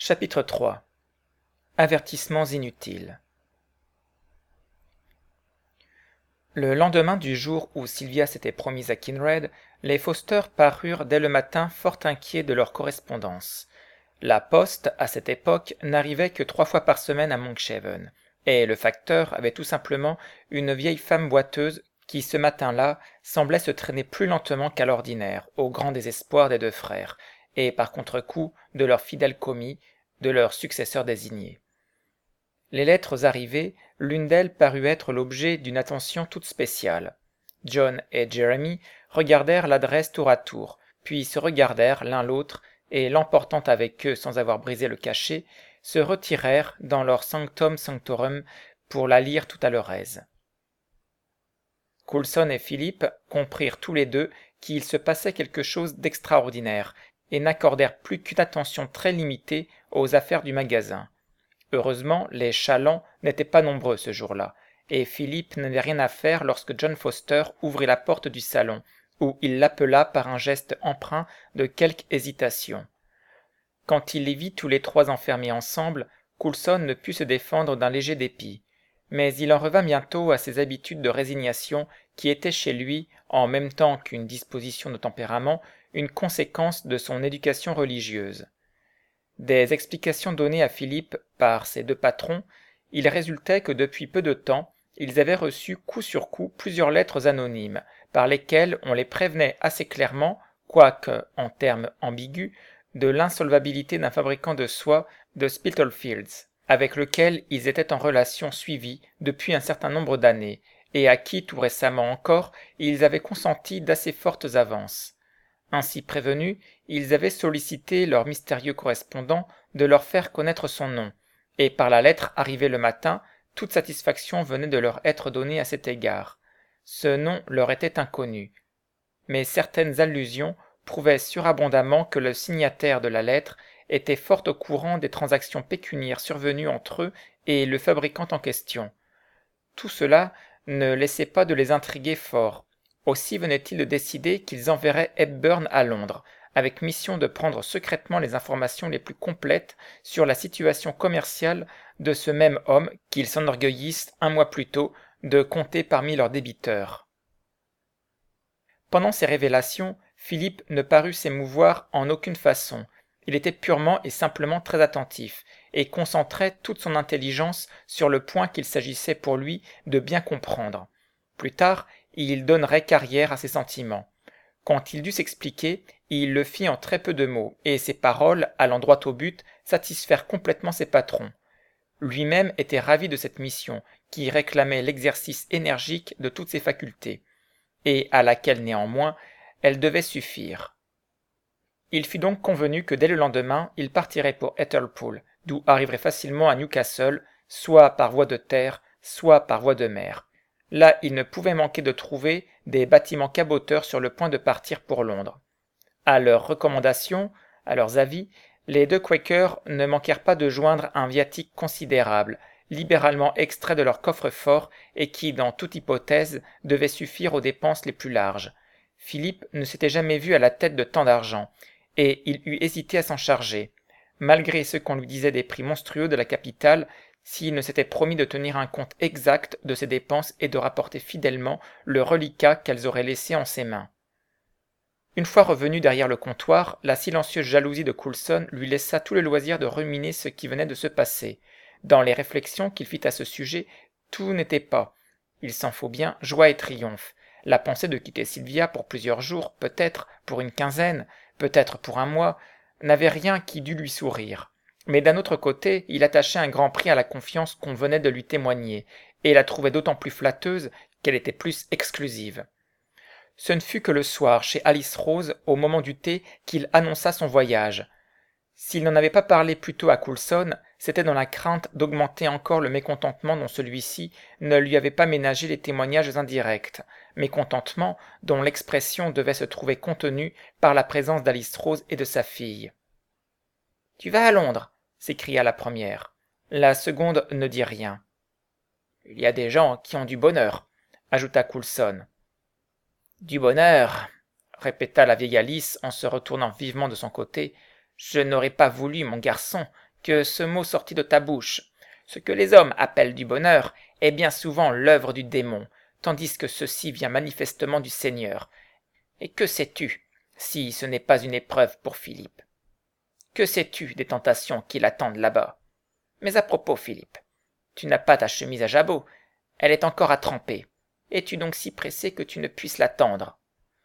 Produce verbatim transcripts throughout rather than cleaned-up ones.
Chapitre trois. Avertissements inutiles. Le lendemain du jour où Sylvia s'était promise à Kinraid, les Foster parurent dès le matin fort inquiets de leur correspondance. La poste, à cette époque, n'arrivait que trois fois par semaine à Monkshaven, et le facteur avait tout simplement une vieille femme boiteuse qui, ce matin-là, semblait se traîner plus lentement qu'à l'ordinaire, au grand désespoir des deux frères, et par contre-coup de leur fidèle commis, de leur successeur désigné. Les lettres arrivées, l'une d'elles parut être l'objet d'une attention toute spéciale. John et Jeremy regardèrent l'adresse tour à tour, puis se regardèrent l'un l'autre, et l'emportant avec eux sans avoir brisé le cachet, se retirèrent dans leur sanctum sanctorum pour la lire tout à leur aise. Coulson et Philippe comprirent tous les deux qu'il se passait quelque chose d'extraordinaire, et n'accordèrent plus qu'une attention très limitée aux affaires du magasin. Heureusement, les chalands n'étaient pas nombreux ce jour-là, et Philippe n'avait rien à faire lorsque John Foster ouvrit la porte du salon, où il l'appela par un geste empreint de quelque hésitation. Quand il les vit tous les trois enfermés ensemble, Coulson ne put se défendre d'un léger dépit, mais il en revint bientôt à ses habitudes de résignation qui étaient chez lui, en même temps qu'une disposition de tempérament, une conséquence de son éducation religieuse. Des explications données à Philippe par ses deux patrons, il résultait que depuis peu de temps, ils avaient reçu coup sur coup plusieurs lettres anonymes, par lesquelles on les prévenait assez clairement, quoique en termes ambigus, de l'insolvabilité d'un fabricant de soie de Spitalfields, avec lequel ils étaient en relation suivie depuis un certain nombre d'années, et à qui tout récemment encore ils avaient consenti d'assez fortes avances. Ainsi prévenus, ils avaient sollicité leur mystérieux correspondant de leur faire connaître son nom, et par la lettre arrivée le matin, toute satisfaction venait de leur être donnée à cet égard. Ce nom leur était inconnu, mais certaines allusions prouvaient surabondamment que le signataire de la lettre était fort au courant des transactions pécuniaires survenues entre eux et le fabricant en question. Tout cela ne laissait pas de les intriguer fort. Aussi venaient-ils de décider qu'ils enverraient Hepburn à Londres, avec mission de prendre secrètement les informations les plus complètes sur la situation commerciale de ce même homme qu'ils s'enorgueillissent un mois plus tôt de compter parmi leurs débiteurs. Pendant ces révélations, Philippe ne parut s'émouvoir en aucune façon. Il était purement et simplement très attentif, et concentrait toute son intelligence sur le point qu'il s'agissait pour lui de bien comprendre. Plus tard, il donnerait carrière à ses sentiments. Quand il dut s'expliquer, il le fit en très peu de mots, et ses paroles, allant droit au but, satisfirent complètement ses patrons. Lui-même était ravi de cette mission, qui réclamait l'exercice énergique de toutes ses facultés, et à laquelle néanmoins elle devait suffire. Il fut donc convenu que dès le lendemain, il partirait pour Etherpool, d'où arriverait facilement à Newcastle, soit par voie de terre, soit par voie de mer. Là, il ne pouvait manquer de trouver des bâtiments caboteurs sur le point de partir pour Londres. À leurs recommandations, à leurs avis, les deux Quakers ne manquèrent pas de joindre un viatique considérable, libéralement extrait de leur coffre-fort et qui, dans toute hypothèse, devait suffire aux dépenses les plus larges. Philippe ne s'était jamais vu à la tête de tant d'argent, et il eût hésité à s'en charger, malgré ce qu'on lui disait des prix monstrueux de la capitale, s'il ne s'était promis de tenir un compte exact de ses dépenses et de rapporter fidèlement le reliquat qu'elles auraient laissé en ses mains. Une fois revenu derrière le comptoir, la silencieuse jalousie de Coulson lui laissa tout le loisir de ruminer ce qui venait de se passer. Dans les réflexions qu'il fit à ce sujet, tout n'était pas, il s'en faut bien, joie et triomphe. La pensée de quitter Sylvia pour plusieurs jours, peut-être pour une quinzaine, peut-être pour un mois, n'avait rien qui dût lui sourire. Mais d'un autre côté, il attachait un grand prix à la confiance qu'on venait de lui témoigner, et la trouvait d'autant plus flatteuse qu'elle était plus exclusive. Ce ne fut que le soir, chez Alice Rose, au moment du thé, qu'il annonça son voyage. S'il n'en avait pas parlé plus tôt à Coulson, c'était dans la crainte d'augmenter encore le mécontentement dont celui-ci ne lui avait pas ménagé les témoignages indirects, mécontentement dont l'expression devait se trouver contenue par la présence d'Alice Rose et de sa fille. « Tu vas à Londres ?» s'écria la première. La seconde ne dit rien. « Il y a des gens qui ont du bonheur » ajouta Coulson. « Du bonheur » répéta la vieille Alice en se retournant vivement de son côté. « Je n'aurais pas voulu, mon garçon, que ce mot sortit de ta bouche. Ce que les hommes appellent du bonheur est bien souvent l'œuvre du démon, tandis que ceci vient manifestement du Seigneur. Et que sais-tu, si ce n'est pas une épreuve pour Philippe? Que sais-tu des tentations qui l'attendent là-bas? Mais à propos, Philippe, tu n'as pas ta chemise à jabot, elle est encore à tremper. Es-tu donc si pressé que tu ne puisses l'attendre?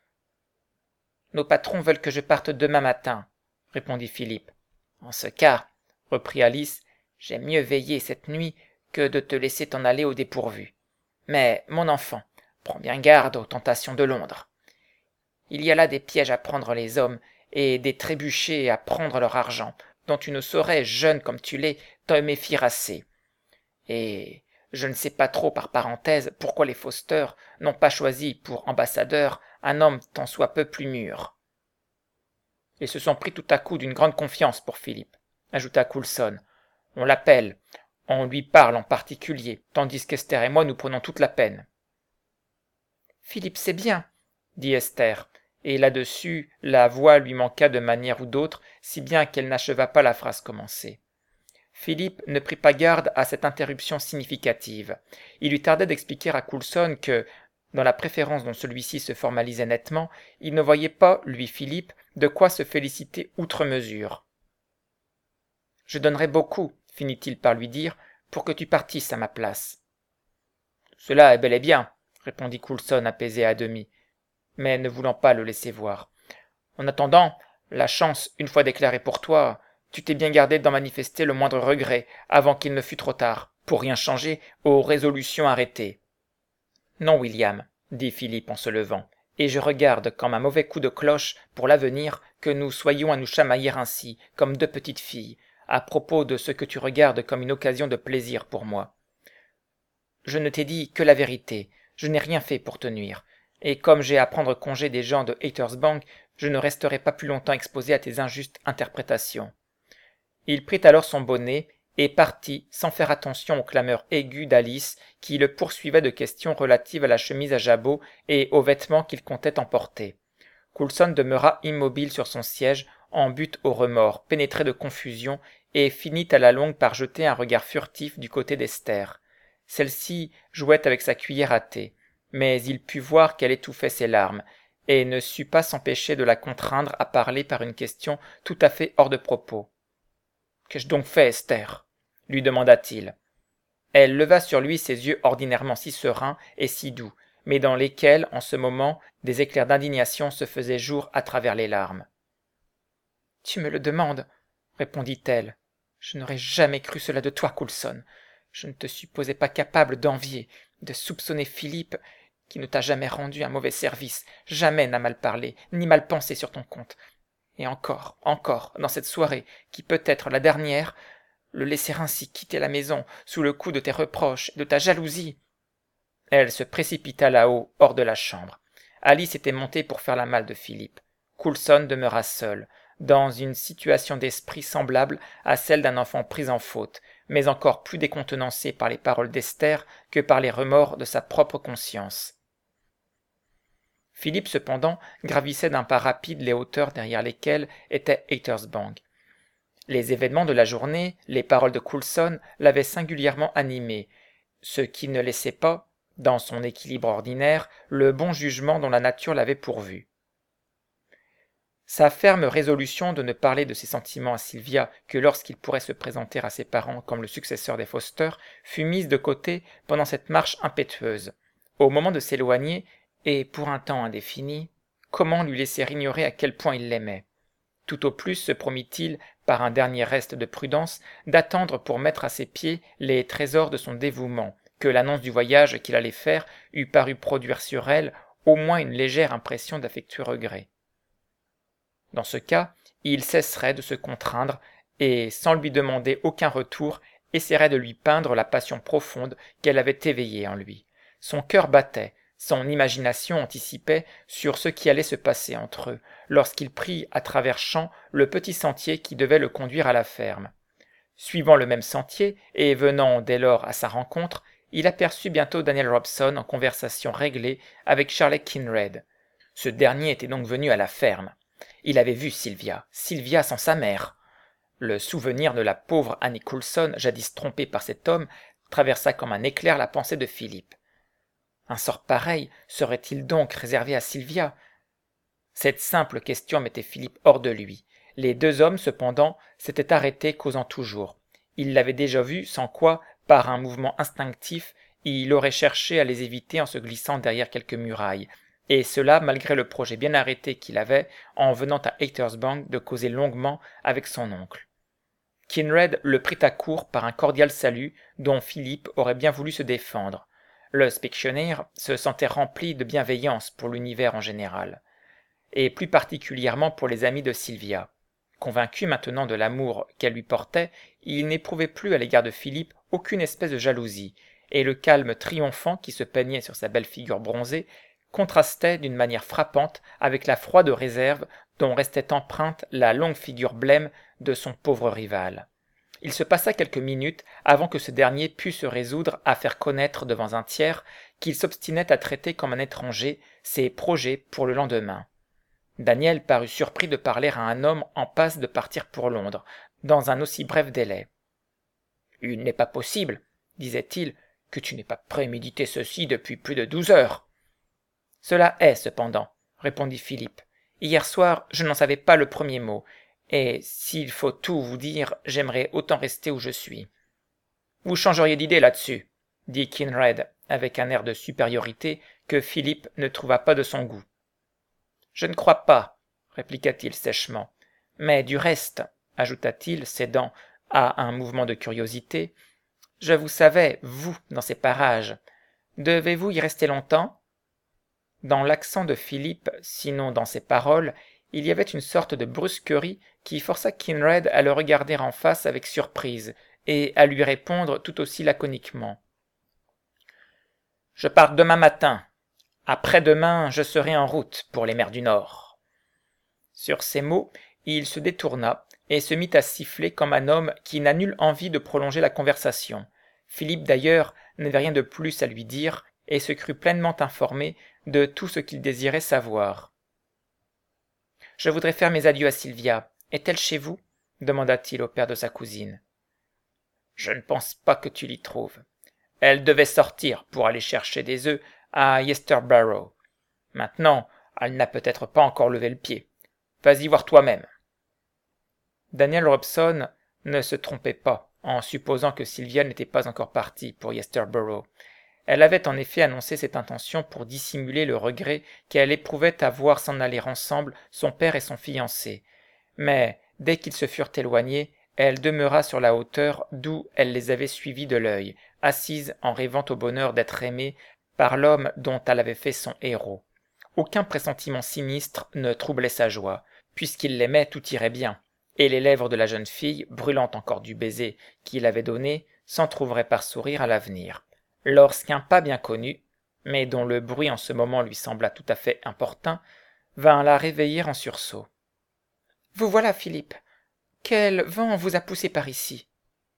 Nos patrons veulent que je parte demain matin, répondit Philippe. En ce cas, reprit Alice, j'aime mieux veiller cette nuit que de te laisser t'en aller au dépourvu. Mais, mon enfant, prends bien garde aux tentations de Londres. Il y a là des pièges à prendre les hommes, et des trébuchets à prendre leur argent, dont tu ne saurais, jeune comme tu l'es, te méfier assez. Et je ne sais pas trop par parenthèse pourquoi les Foster n'ont pas choisi pour ambassadeur un homme tant soit peu plus mûr. Ils se sont pris tout à coup d'une grande confiance pour Philippe, ajouta Coulson. On l'appelle, on lui parle en particulier, tandis qu'Esther et moi nous prenons toute la peine. Philippe sait bien, dit Esther, et là-dessus la voix lui manqua de manière ou d'autre, si bien qu'elle n'acheva pas la phrase commencée. Philippe ne prit pas garde à cette interruption significative. Il lui tardait d'expliquer à Coulson que, dans la préférence dont celui-ci se formalisait nettement, il ne voyait pas, lui Philippe, de quoi se féliciter outre mesure. « Je donnerais beaucoup, finit-il par lui dire, pour que tu partisses à ma place. »« Cela est bel et bien, » répondit Coulson apaisé à demi, mais ne voulant pas le laisser voir. « En attendant, la chance, une fois déclarée pour toi, tu t'es bien gardé d'en manifester le moindre regret avant qu'il ne fût trop tard, pour rien changer aux résolutions arrêtées. »« Non, William, dit Philippe en se levant, et je regarde comme un mauvais coup de cloche pour l'avenir que nous soyons à nous chamailler ainsi, comme deux petites filles, à propos de ce que tu regardes comme une occasion de plaisir pour moi. Je ne t'ai dit que la vérité, je n'ai rien fait pour te nuire, et comme j'ai à prendre congé des gens de Haytersbank, je ne resterai pas plus longtemps exposé à tes injustes interprétations. » Il prit alors son bonnet et partit sans faire attention aux clameurs aiguës d'Alice qui le poursuivait de questions relatives à la chemise à jabot et aux vêtements qu'il comptait emporter. Coulson demeura immobile sur son siège, en butte au remords, pénétré de confusion, et finit à la longue par jeter un regard furtif du côté d'Esther. Celle-ci jouait avec sa cuillère à thé, mais il put voir qu'elle étouffait ses larmes, et ne sut pas s'empêcher de la contraindre à parler par une question tout à fait hors de propos. « Qu'ai-je donc fait, Esther ?» lui demanda-t-il. Elle leva sur lui ses yeux ordinairement si sereins et si doux, mais dans lesquels, en ce moment, des éclairs d'indignation se faisaient jour à travers les larmes. « Tu me le demandes, » répondit-elle. « Je n'aurais jamais cru cela de toi, Coulson. Je ne te supposais pas capable d'envier, de soupçonner Philippe, qui ne t'a jamais rendu un mauvais service, jamais n'a mal parlé, ni mal pensé sur ton compte. Et encore, encore, dans cette soirée, qui peut être la dernière, le laisser ainsi quitter la maison, sous le coup de tes reproches et de ta jalousie. » Elle se précipita là-haut, hors de la chambre. Alice était montée pour faire la malle de Philippe. Coulson demeura seul, dans une situation d'esprit semblable à celle d'un enfant pris en faute, mais encore plus décontenancé par les paroles d'Esther que par les remords de sa propre conscience. Philippe, cependant, gravissait d'un pas rapide les hauteurs derrière lesquelles était Haytersbank. Les événements de la journée, les paroles de Coulson l'avaient singulièrement animé, ce qui ne laissait pas, dans son équilibre ordinaire, le bon jugement dont la nature l'avait pourvu. Sa ferme résolution de ne parler de ses sentiments à Sylvia que lorsqu'il pourrait se présenter à ses parents comme le successeur des Foster fut mise de côté pendant cette marche impétueuse. Au moment de s'éloigner, et pour un temps indéfini, comment lui laisser ignorer à quel point il l'aimait? Tout au plus se promit-il, par un dernier reste de prudence, d'attendre pour mettre à ses pieds les trésors de son dévouement, que l'annonce du voyage qu'il allait faire eût paru produire sur elle au moins une légère impression d'affectueux regret. Dans ce cas, il cesserait de se contraindre et, sans lui demander aucun retour, essaierait de lui peindre la passion profonde qu'elle avait éveillée en lui. Son cœur battait, son imagination anticipait sur ce qui allait se passer entre eux, lorsqu'il prit à travers champs le petit sentier qui devait le conduire à la ferme. Suivant le même sentier, et venant dès lors à sa rencontre, il aperçut bientôt Daniel Robson en conversation réglée avec Charlotte Kinraid. Ce dernier était donc venu à la ferme. Il avait vu Sylvia, Sylvia sans sa mère. Le souvenir de la pauvre Annie Coulson, jadis trompée par cet homme, traversa comme un éclair la pensée de Philippe. Un sort pareil serait-il donc réservé à Sylvia? Cette simple question mettait Philippe hors de lui. Les deux hommes, cependant, s'étaient arrêtés causant toujours. Il l'avait déjà vu, sans quoi, par un mouvement instinctif, il aurait cherché à les éviter en se glissant derrière quelques murailles, et cela malgré le projet bien arrêté qu'il avait, en venant à Haytersbank, de causer longuement avec son oncle. Kinraid le prit à court par un cordial salut, dont Philippe aurait bien voulu se défendre. Le Specksioneer se sentait rempli de bienveillance pour l'univers en général, et plus particulièrement pour les amis de Sylvia. Convaincu maintenant de l'amour qu'elle lui portait, il n'éprouvait plus à l'égard de Philippe aucune espèce de jalousie, et le calme triomphant qui se peignait sur sa belle figure bronzée contrastait d'une manière frappante avec la froide réserve dont restait empreinte la longue figure blême de son pauvre rival. Il se passa quelques minutes avant que ce dernier pût se résoudre à faire connaître devant un tiers qu'il s'obstinait à traiter comme un étranger ses projets pour le lendemain. Daniel parut surpris de parler à un homme en passe de partir pour Londres, dans un aussi bref délai. « Il n'est pas possible, disait-il, que tu n'aies pas prémédité ceci depuis plus de douze heures. »« Cela est, cependant, répondit Philippe. Hier soir, je n'en savais pas le premier mot, et s'il faut tout vous dire, j'aimerais autant rester où je suis. »« Vous changeriez d'idée là-dessus, dit Kinraid, avec un air de supériorité que Philippe ne trouva pas de son goût. Je ne crois pas, répliqua-t-il sèchement. Mais du reste, ajouta-t-il, cédant à un mouvement de curiosité, je vous savais, vous, dans ces parages. Devez-vous y rester longtemps? Dans l'accent de Philippe, sinon dans ses paroles, il y avait une sorte de brusquerie qui força Kinraid à le regarder en face avec surprise et à lui répondre tout aussi laconiquement. « Je pars demain matin. Après-demain, je serai en route pour les mers du Nord. » Sur ces mots, il se détourna et se mit à siffler comme un homme qui n'a nulle envie de prolonger la conversation. Philippe, d'ailleurs, n'avait rien de plus à lui dire et se crut pleinement informé de tout ce qu'il désirait savoir. « Je voudrais faire mes adieux à Sylvia. Est-elle chez vous ?» demanda-t-il au père de sa cousine. « Je ne pense pas que tu l'y trouves. Elle devait sortir pour aller chercher des œufs à Yesterbarrow. Maintenant, elle n'a peut-être pas encore levé le pied. Vas-y voir toi-même. » Daniel Robson ne se trompait pas en supposant que Sylvia n'était pas encore partie pour Yesterbarrow. Elle avait en effet annoncé cette intention pour dissimuler le regret qu'elle éprouvait à voir s'en aller ensemble son père et son fiancé. Mais, dès qu'ils se furent éloignés, elle demeura sur la hauteur d'où elle les avait suivis de l'œil, assise en rêvant au bonheur d'être aimée par l'homme dont elle avait fait son héros. Aucun pressentiment sinistre ne troublait sa joie. Puisqu'il l'aimait, tout irait bien, et les lèvres de la jeune fille, brûlant encore du baiser qu'il avait donné, s'entr'ouvraient par sourire à l'avenir. Lorsqu'un pas bien connu, mais dont le bruit en ce moment lui sembla tout à fait importun, vint la réveiller en sursaut. « Vous voilà, Philippe. Quel vent vous a poussé par ici ?»«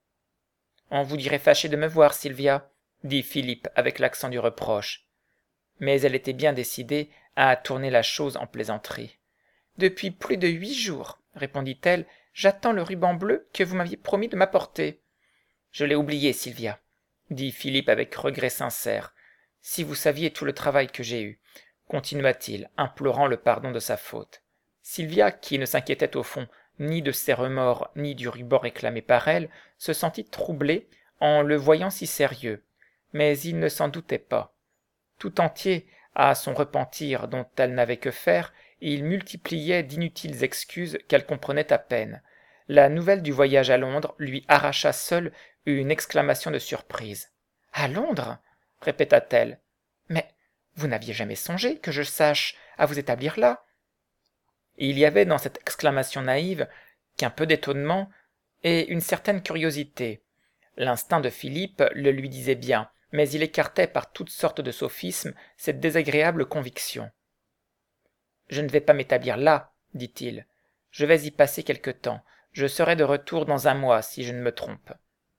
On vous dirait fâché de me voir, Sylvia, » dit Philippe avec l'accent du reproche. Mais elle était bien décidée à tourner la chose en plaisanterie. « Depuis plus de huit jours, répondit-elle, j'attends le ruban bleu que vous m'aviez promis de m'apporter. »« Je l'ai oublié, Sylvia, » dit Philippe avec regret sincère. « Si vous saviez tout le travail que j'ai eu, » continua-t-il, implorant le pardon de sa faute. Sylvia, qui ne s'inquiétait au fond ni de ses remords ni du ruban réclamé par elle, se sentit troublée en le voyant si sérieux, mais il ne s'en doutait pas. Tout entier à son repentir dont elle n'avait que faire, il multipliait d'inutiles excuses qu'elle comprenait à peine. La nouvelle du voyage à Londres lui arracha seule une exclamation de surprise. « À Londres ?» répéta-t-elle. « Mais vous n'aviez jamais songé, que je sache, à vous établir là ?» Il y avait dans cette exclamation naïve qu'un peu d'étonnement et une certaine curiosité. L'instinct de Philippe le lui disait bien, mais il écartait par toutes sortes de sophismes cette désagréable conviction. « Je ne vais pas m'établir là, dit-il. Je vais y passer quelque temps. Je serai de retour dans un mois, si je ne me trompe. »«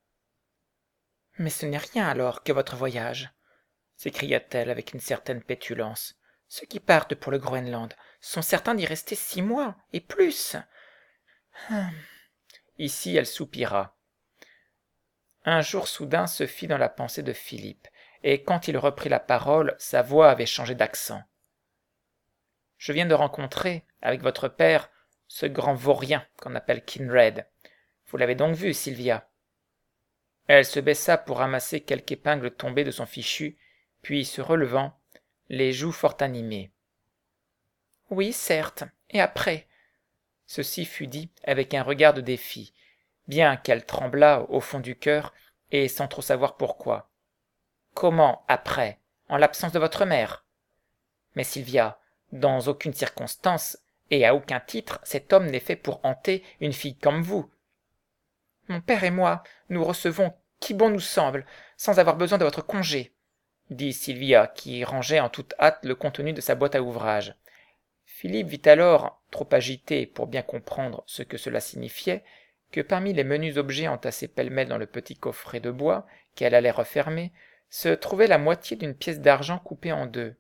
Mais ce n'est rien alors que votre voyage, » s'écria-t-elle avec une certaine pétulance. « Ceux qui partent pour le Groenland sont certains d'y rester six mois et plus. Hum. » Ici elle soupira. Un jour soudain se fit dans la pensée de Philippe, et quand il reprit la parole, sa voix avait changé d'accent. « Je viens de rencontrer, avec votre père, ce grand vaurien qu'on appelle Kinraid. Vous l'avez donc vu, Sylvia ?» Elle se baissa pour ramasser quelques épingles tombées de son fichu, puis se relevant, les joues fort animées. « Oui, certes, et après ?» Ceci fut dit avec un regard de défi, bien qu'elle tremblât au fond du cœur, et sans trop savoir pourquoi. « Comment après, en l'absence de votre mère ? Mais Sylvia, dans aucune circonstance, et à aucun titre, cet homme n'est fait pour hanter une fille comme vous. »« Mon père et moi, nous recevons qui bon nous semble, sans avoir besoin de votre congé, » dit Sylvia, qui rangeait en toute hâte le contenu de sa boîte à ouvrage. Philippe vit alors, trop agité pour bien comprendre ce que cela signifiait, que parmi les menus objets entassés pêle-mêle dans le petit coffret de bois qu'elle allait refermer, se trouvait la moitié d'une pièce d'argent coupée en deux.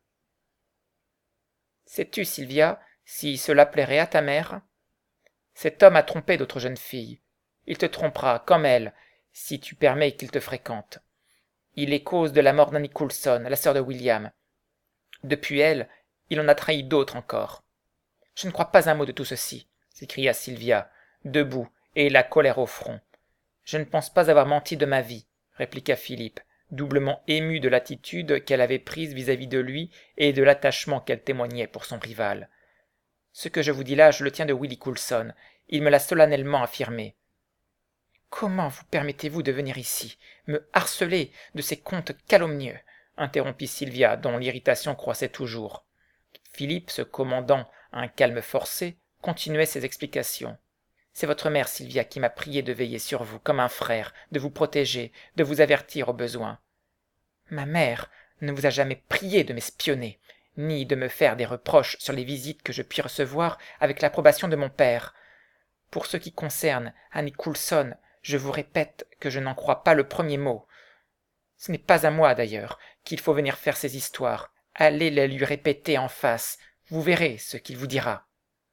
« Sais-tu, Sylvia, si cela plairait à ta mère ? Cet homme a trompé d'autres jeunes filles. Il te trompera, comme elle, si tu permets qu'il te fréquente. Il est cause de la mort d'Annie Coulson, la sœur de William. Depuis elle, il en a trahi d'autres encore. »« Je ne crois pas un mot de tout ceci, » s'écria Sylvia, debout, et la colère au front. « Je ne pense pas avoir menti de ma vie, » répliqua Philippe, doublement ému de l'attitude qu'elle avait prise vis-à-vis de lui et de l'attachement qu'elle témoignait pour son rival. « Ce que je vous dis là, je le tiens de Willie Coulson. Il me l'a solennellement affirmé. »« Comment vous permettez-vous de venir ici, me harceler de ces contes calomnieux ?» interrompit Sylvia, dont l'irritation croissait toujours. Philippe, se commandant un calme forcé, continuait ses explications. « C'est votre mère, Sylvia, qui m'a prié de veiller sur vous comme un frère, de vous protéger, de vous avertir au besoin. »« Ma mère ne vous a jamais prié de m'espionner, ni de me faire des reproches sur les visites que je puis recevoir avec l'approbation de mon père. Pour ce qui concerne Annie Coulson, je vous répète que je n'en crois pas le premier mot. Ce n'est pas à moi, d'ailleurs, qu'il faut venir faire ces histoires. Allez les lui répéter en face, vous verrez ce qu'il vous dira. »«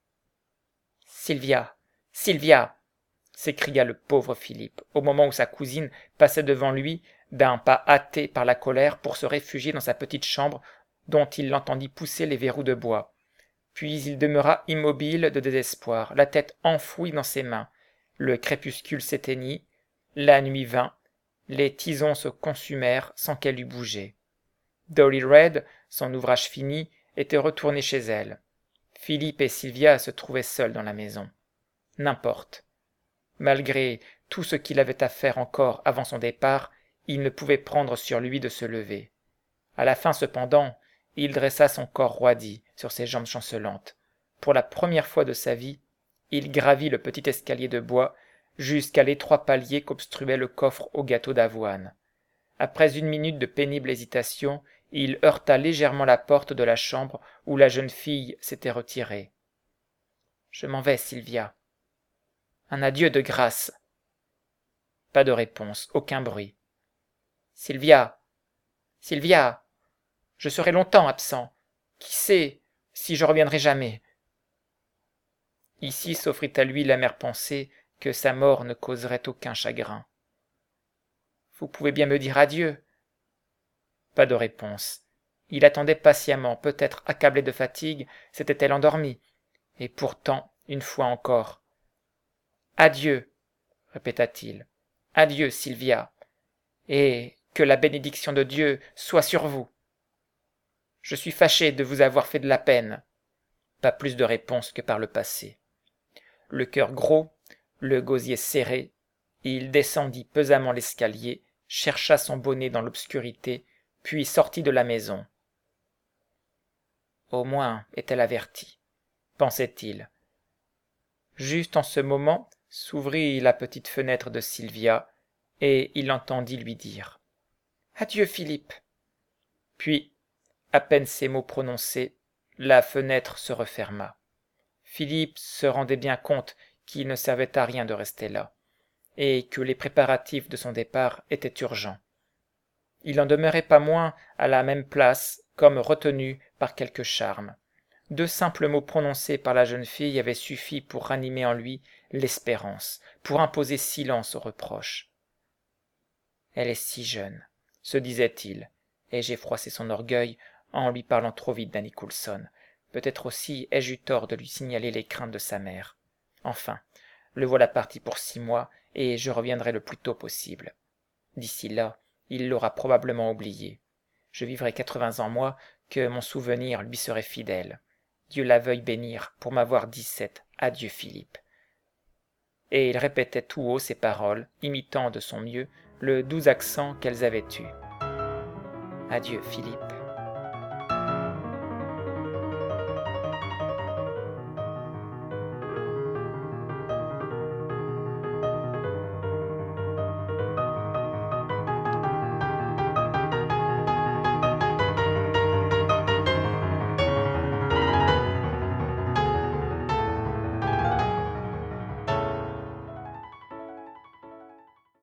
Sylvia, Sylvia !» s'écria le pauvre Philippe, au moment où sa cousine passait devant lui d'un pas hâté par la colère pour se réfugier dans sa petite chambre dont il l'entendit pousser les verrous de bois. Puis il demeura immobile de désespoir, la tête enfouie dans ses mains. Le crépuscule s'éteignit, la nuit vint, les tisons se consumèrent sans qu'elle eût bougé. Dolly Red, son ouvrage fini, était retournée chez elle. Philippe et Sylvia se trouvaient seuls dans la maison. N'importe. Malgré tout ce qu'il avait à faire encore avant son départ, il ne pouvait prendre sur lui de se lever. À la fin, cependant, il dressa son corps roidi sur ses jambes chancelantes. Pour la première fois de sa vie, il gravit le petit escalier de bois jusqu'à l'étroit palier qu'obstruait le coffre au gâteau d'avoine. Après une minute de pénible hésitation, il heurta légèrement la porte de la chambre où la jeune fille s'était retirée. « Je m'en vais, Sylvia. »« Un adieu de grâce. » Pas de réponse, aucun bruit. « Sylvia, Sylvia, je serai longtemps absent. Qui sait si je reviendrai jamais ?» Ici s'offrit à lui l'amère pensée que sa mort ne causerait aucun chagrin. « Vous pouvez bien me dire adieu. » Pas de réponse. Il attendait patiemment, peut-être accablé de fatigue, s'était-elle endormie. Et pourtant, une fois encore. « Adieu, » répéta-t-il. « Adieu, Sylvia. Et que la bénédiction de Dieu soit sur vous. Je suis fâché de vous avoir fait de la peine. » Pas plus de réponse que par le passé. Le cœur gros, le gosier serré, il descendit pesamment l'escalier, chercha son bonnet dans l'obscurité, puis sortit de la maison. Au moins est-elle avertie, pensait-il. Juste en ce moment s'ouvrit la petite fenêtre de Sylvia, et il l'entendit lui dire « Adieu, Philippe !» Puis, à peine ces mots prononcés, la fenêtre se referma. Philippe se rendait bien compte qu'il ne servait à rien de rester là, et que les préparatifs de son départ étaient urgents. Il n'en demeurait pas moins à la même place, comme retenu par quelque charme. Deux simples mots prononcés par la jeune fille avaient suffi pour ranimer en lui l'espérance, pour imposer silence aux reproches. Elle est si jeune, se disait-il, et j'ai froissé son orgueil en lui parlant trop vite d'Annie Coulson. Peut-être aussi ai-je eu tort de lui signaler les craintes de sa mère. Enfin, le voilà parti pour six mois, et je reviendrai le plus tôt possible. D'ici là, il l'aura probablement oublié. Je vivrai quatre-vingts ans, moi, que mon souvenir lui serait fidèle. Dieu la veuille bénir pour m'avoir dit cet adieu Philippe. Et il répétait tout haut ces paroles, imitant de son mieux le doux accent qu'elles avaient eu. Adieu Philippe.